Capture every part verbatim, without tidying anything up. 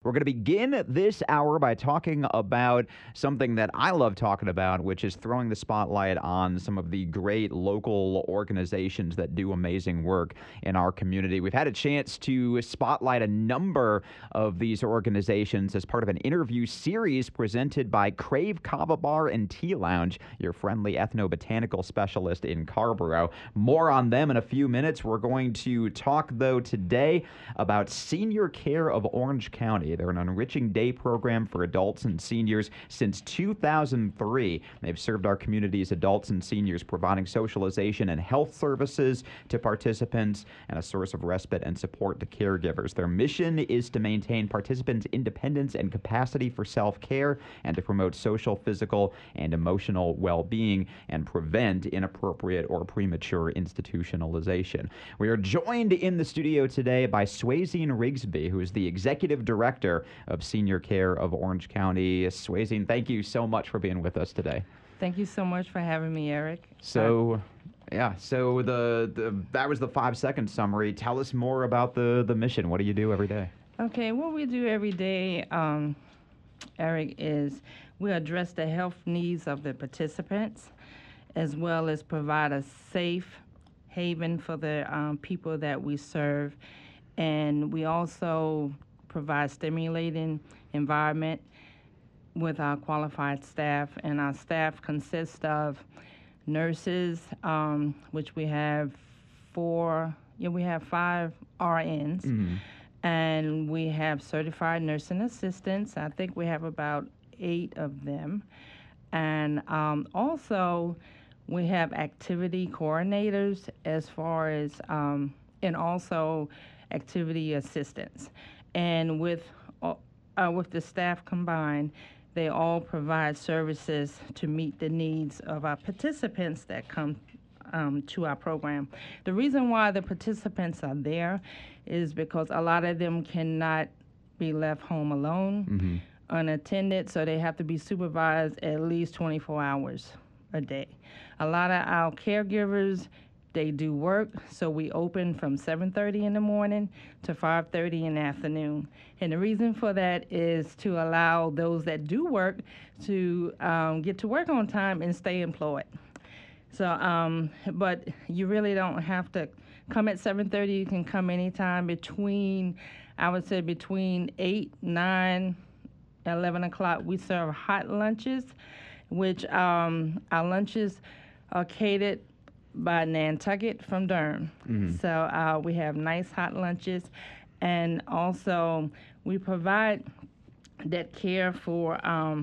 We're going to begin this hour by talking about something that I love talking about, which is throwing the spotlight on some of the great local organizations that do amazing work in our community. We've had a chance to spotlight a number of these organizations as part of an interview series presented by Crave Kava Bar and Tea Lounge, your friendly ethnobotanical specialist in Carrboro. More on them in a few minutes. We're going to talk, though, today about Senior Care of Orange County. They're an enriching day program for adults and seniors since two thousand three. They've served our community's adults and seniors, providing socialization and health services to participants and a source of respite and support to caregivers. Their mission is to maintain participants' independence and capacity for self-care and to promote social, physical, and emotional well-being and prevent inappropriate or premature institutionalization. We are joined in the studio today by Swazine Rigsby, who is the Executive Director of Senior Care of Orange County. Swazine, thank you so much for being with us today. Thank you so much for having me, Eric. So, yeah, so the, the that was the five-second summary. Tell us more about the, the mission. What do you do every day? Okay, what we do every day, um, Eric, is we address the health needs of the participants as well as provide a safe haven for the um, people that we serve. And we also provide stimulating environment with our qualified staff. And our staff consists of nurses, um, which we have four, yeah, we have five R Ns. Mm-hmm. And we have certified nursing assistants. I think we have about eight of them. And um, also, we have activity coordinators as far as, um, and also activity assistants. And with, uh, with the staff combined, they all provide services to meet the needs of our participants that come um, to our program. The reason why the participants are there is because a lot of them cannot be left home alone, mm-hmm. unattended, so they have to be supervised at least twenty-four hours a day. A lot of our caregivers, they do work, so we open from seven thirty in the morning to five thirty in the afternoon. And the reason for that is to allow those that do work to um, get to work on time and stay employed. So, um, but you really don't have to come at seven thirty. You can come anytime between, I would say between eight, nine, eleven o'clock. We serve hot lunches, which um, our lunches are catered by Nantucket from Durham. Mm-hmm. So uh, we have nice hot lunches, and also we provide that care for um,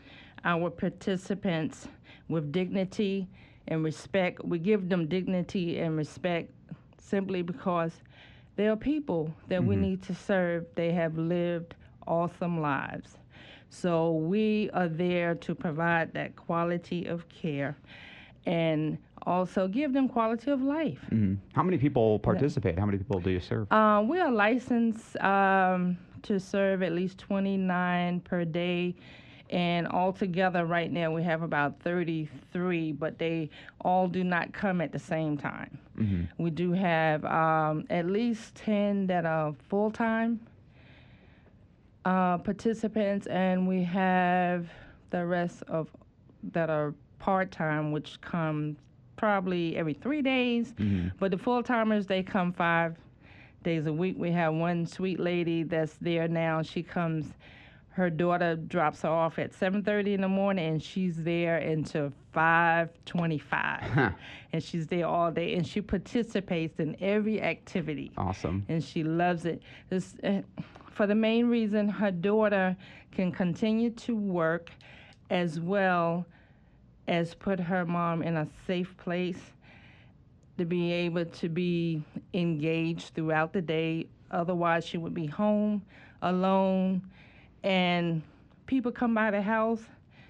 our participants with dignity and respect. We give them dignity and respect simply because they are people that mm-hmm. we need to serve. They have lived awesome lives. So we are there to provide that quality of care and also give them quality of life. Mm-hmm. How many people participate? Yeah. How many people do you serve? Uh, we are licensed um, to serve at least twenty-nine per day. And altogether right now we have about thirty-three, but they all do not come at the same time. Mm-hmm. We do have um, at least ten that are full-time uh, participants, and we have the rest of that are part-time, which come probably every three days. Mm-hmm. But the full-timers, they come five days a week. We have one sweet lady that's there now. She comes, her daughter drops her off at seven thirty in the morning, and she's there until five twenty-five. Huh. And she's there all day, and she participates in every activity. Awesome. And she loves it. This, uh, for the main reason, her daughter can continue to work as well as put her mom in a safe place to be able to be engaged throughout the day. Otherwise, she would be home alone, and people come by the house,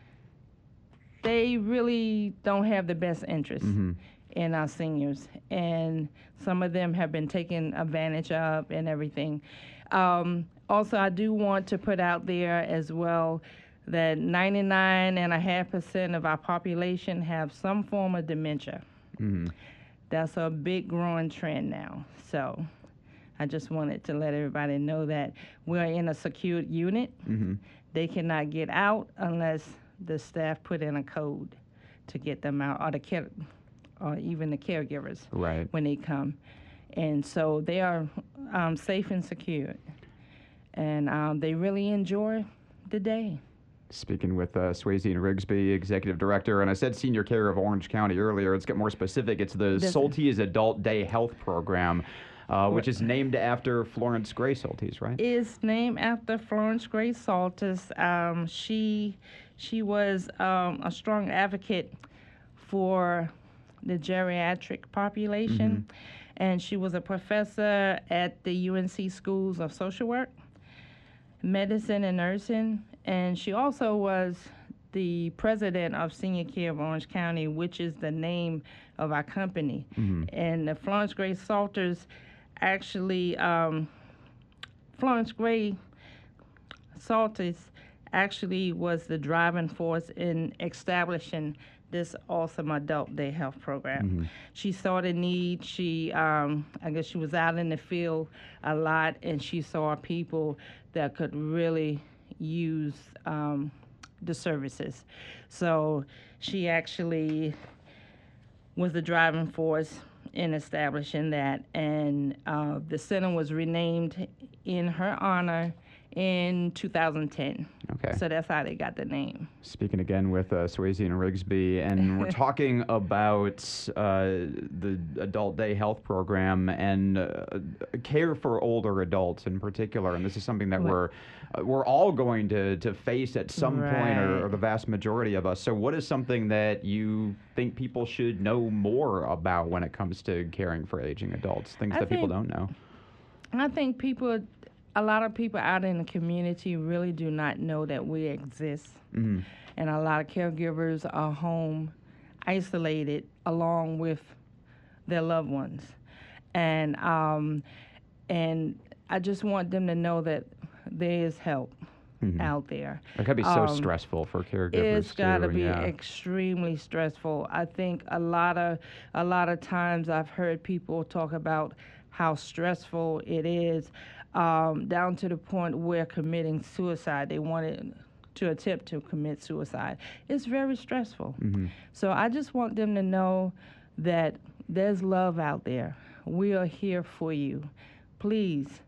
they really don't have the best interest mm-hmm. in our seniors, and some of them have been taken advantage of and everything. Um, also, I do want to put out there as well that ninety-nine point five percent of our population have some form of dementia. Mm-hmm. That's a big growing trend now. So I just wanted to let everybody know that we're in a secured unit. Mm-hmm. They cannot get out unless the staff put in a code to get them out, or the care, or even the caregivers Right. when they come. And so they are um, safe and secure. And um, they really enjoy the day. Speaking with uh, Swayze and Rigsby, Executive Director, and I said Senior Care of Orange County earlier. Let's get more specific. It's the This- Soltis Adult Day Health Program, uh, which is named after Florence Gray Soltis, right? Is named after Florence Gray Saltis. Um, she she was um, a strong advocate for the geriatric population, Mm-hmm. and she was a professor at the U N C Schools of Social Work, Medicine, and Nursing, and she also was the president of Senior Care of Orange County, which is the name of our company. Mm-hmm. And the Florence Gray Salters actually, um, Florence Gray Salters actually was the driving force in establishing this awesome adult day health program. Mm-hmm. She saw the need. She, um, I guess she was out in the field a lot, and she saw people that could really use um, the services. So she actually was the driving force in establishing that, and uh, the center was renamed in her honor in two thousand ten. Okay. So that's how they got the name. Speaking again with uh, Swayze and Rigsby, and we're talking about uh, the Adult Day Health Program and uh, care for older adults in particular. And this is something that Right. we're uh, we're all going to, to face at some point, or, or Right. the vast majority of us. So, what is something that you think people should know more about when it comes to caring for aging adults? Things I that people think- don't know. I think people, a lot of people out in the community really do not know that we exist. Mm-hmm. And a lot of caregivers are home isolated along with their loved ones. And um, and I just want them to know that there is help Mhm. out there. It could be so Um, stressful for caregivers It's got to too, be yeah. extremely stressful. I think a lot of a lot of times I've heard people talk about how stressful it is, um, down to the point where committing suicide. They wanted to attempt to commit suicide. It's very stressful. Mhm. So I just want them to know that there's love out there. We are here for you. Please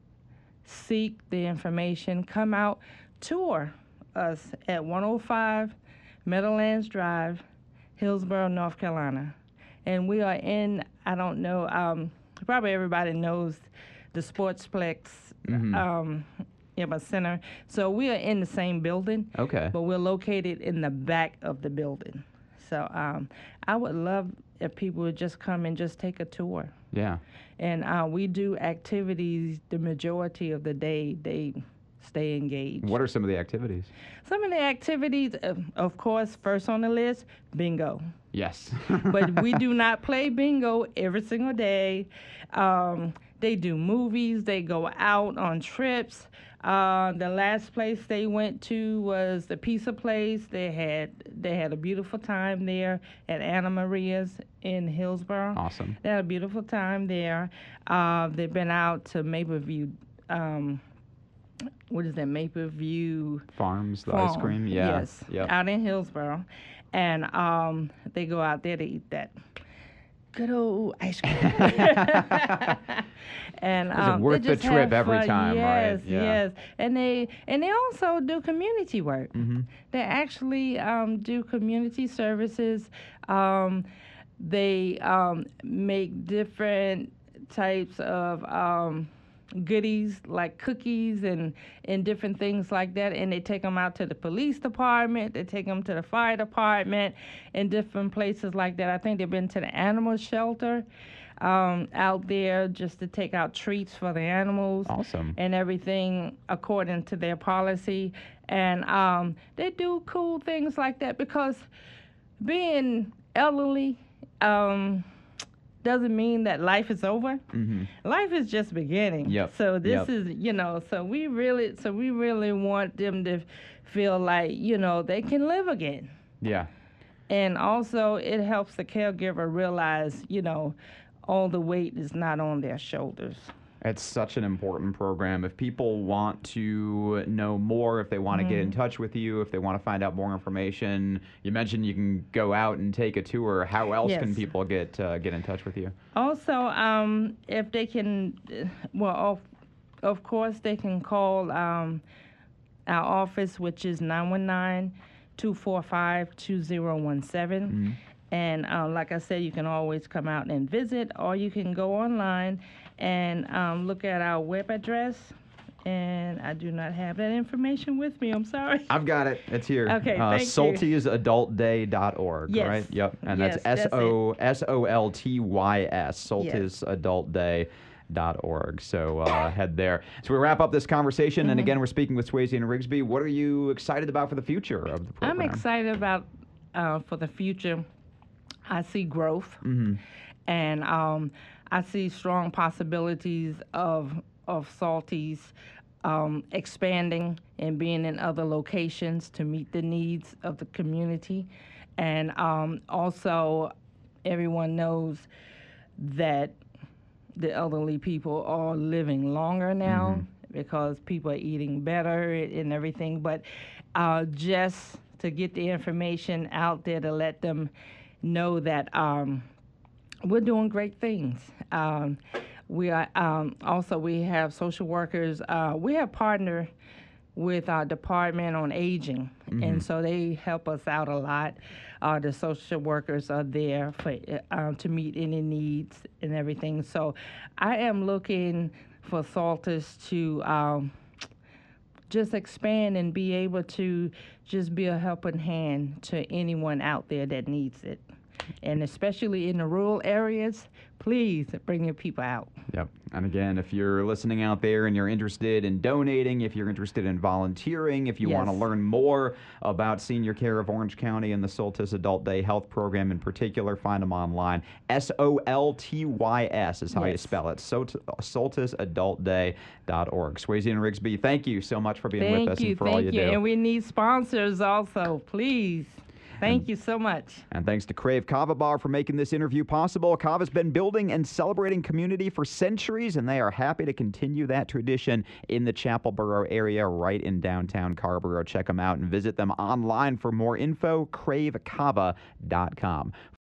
seek the information. Come out, tour us at one oh five Meadowlands Drive, Hillsborough, North Carolina. And we are in, I don't know, um, probably everybody knows the Sportsplex Mhm. um, yeah, but center. So we are in the same building, Okay. but we're located in the back of the building. So um, I would love if people would just come and just take a tour. Yeah. And uh, we do activities the majority of the day. They stay engaged. What are some of the activities? Some of the activities, uh, of course, first on the list, bingo. Yes. But we do not play bingo every single day. Um, they do movies. They go out on trips. Uh, the last place they went to was the Pizza Place. They had they had a beautiful time there at Anna Maria's in Hillsborough. Awesome. They had a beautiful time there. Uh, they've been out to Maple View. Um, what is that? Maple View Farms, the ice Farm. cream. Yeah. Yes. Yep. Out in Hillsborough, and um, they go out there to eat that good old ice cream. And Is it um, worth they the just trip have every fun. time, right? Yes, Yeah. yes. And they and they also do community work. Mhm. They actually um, do community services. Um, they um, make different types of um, goodies like cookies and, and different things like that. And they take them out to the police department. They take them to the fire department and different places like that. I think they've been to the animal shelter um, out there just to take out treats for the animals Awesome. and everything according to their policy. And um, they do cool things like that because being elderly um, doesn't mean that life is over. Mm-hmm. Life is just beginning. Yep. So this Yep. is, you know, so we really, so we really want them to feel like, you know, they can live again. Yeah. And also, it helps the caregiver realize, you know, all the weight is not on their shoulders. It's such an important program. If people want to know more, if they want to get in touch with you, if they want to find out more information, you mentioned you can go out and take a tour. How else Yes. can people get uh, get in touch with you? Also, um, if they can, uh, well, of, of course, they can call um, our office, which is nine one nine, two four five, two zero one seven. And uh, like I said, you can always come out and visit, or you can go online and um, look at our web address. And I do not have that information with me. I'm sorry. I've got it. It's here. Okay, uh, thank you. Soltys Adult Day dot org, Yes. right? Yep. And Yes, that's that's S it. O S O L T Y S, Soltys Adult Day dot org. So uh, head there. So we wrap up this conversation, Mm-hmm. and again, we're speaking with Swayze and Rigsby. What are you excited about for the future of the program? I'm excited about uh, for the future. I see growth, Mm-hmm. and um, I see strong possibilities of of Salties um, expanding and being in other locations to meet the needs of the community, and um, also everyone knows that the elderly people are living longer now because people are eating better and everything. But uh, just to get the information out there to let them know that um, we're doing great things. Um, we are um, also we have social workers. Uh, we have partnered with our Department on Aging, and so they help us out a lot. Uh, the social workers are there for uh, to meet any needs and everything. So I am looking for Salters to um, just expand and be able to just be a helping hand to anyone out there that needs it. And especially in the rural areas, please bring your people out. Yep. And again, if you're listening out there and you're interested in donating, if you're interested in volunteering, if you want to Yes. learn more about Senior Care of Orange County and the Soltys Adult Day Health Program in particular, find them online. S O L T Y S is how you Yes. spell it. Soltys Adult Day dot org. Swayze and Rigsby, thank you so much for being Thank with us you, and for all thank you, you. do. And we need sponsors also, please. Thank you so much. And thanks to Crave Kava Bar for making this interview possible. Kava's been building and celebrating community for centuries, and they are happy to continue that tradition in the Chapelboro area right in downtown Carrboro. Check them out and visit them online for more info, crave kava dot com.